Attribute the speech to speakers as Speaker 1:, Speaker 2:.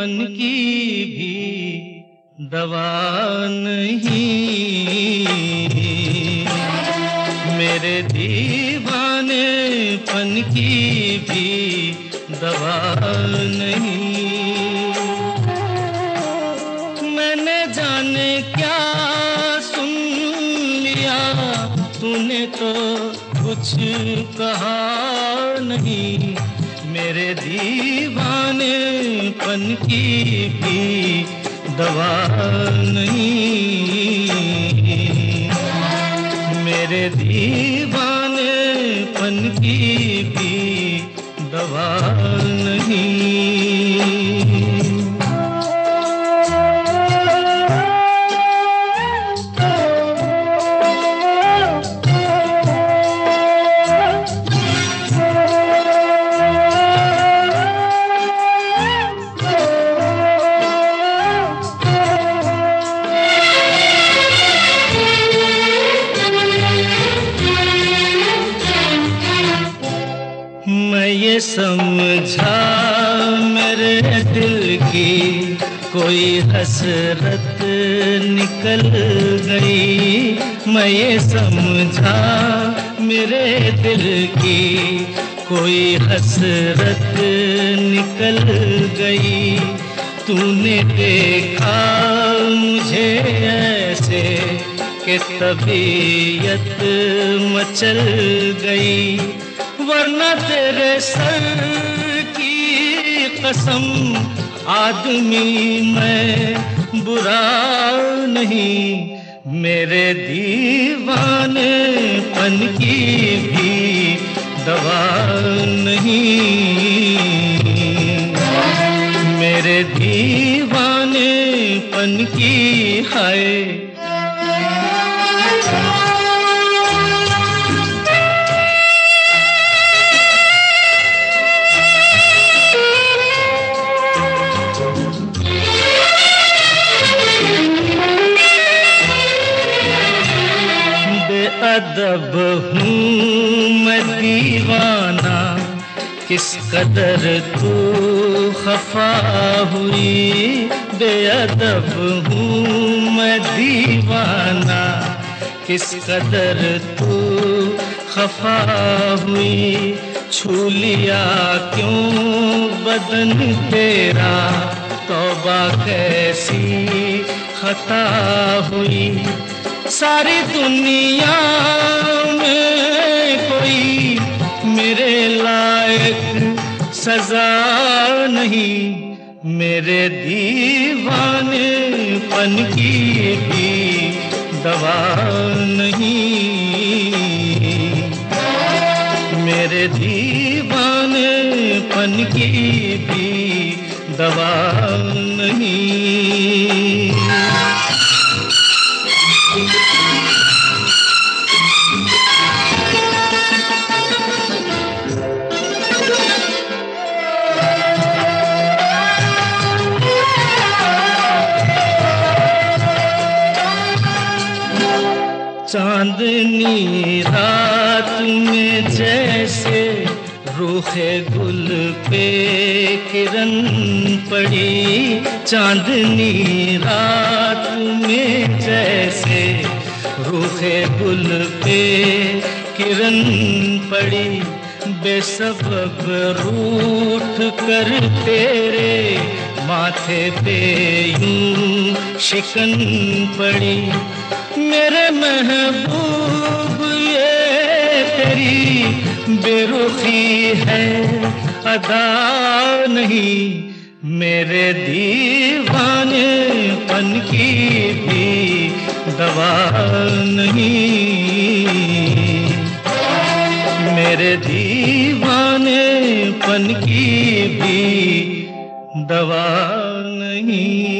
Speaker 1: की भी दवा नहीं, मेरे दीवानेपन की भी दवा नहीं। मैंने जाने क्या सुन लिया, तूने तो कुछ कहा नहीं, मेरे दीवानेपन की भी दवा नहीं, मेरे दीवानेपन की भी दवा नहीं। मैं ये समझा मेरे दिल की कोई हसरत निकल गई, मैं ये समझा मेरे दिल की कोई हसरत निकल गई। तूने देखा मुझे ऐसे कि तबीयत मचल गई, वरना तेरे सर की कसम आदमी मैं बुरा नहीं, मेरे दीवानेपन की भी दवा नहीं, मेरे दीवानेपन की हाय। बेअदब हूँ मैं दीवाना, किस कदर तू खफा हुई, बेअदब हूँ मैं दीवाना, किस कदर तू खफा हुई। छू लिया क्यों बदन तेरा, तौबा कैसी खता हुई। सारी दुनिया में कोई मेरे लायक सजा नहीं, मेरे दीवानेपन की भी दवा नहीं, मेरे दीवानेपन की भी दवा नहीं। चांदनी रात में जैसे रूखे गुल पे किरण पड़ी, चांदनी रात में जैसे रूखे गुल पे किरण पड़ी। बेसबब रूठ कर तेरे माथे पे यूं शिकन पड़ी, मेरे महबूब ये तेरी बेरुखी है अदा नहीं, मेरे दीवानेपन की भी दवा नहीं, मेरे दीवानेपन की भी दवा नहीं।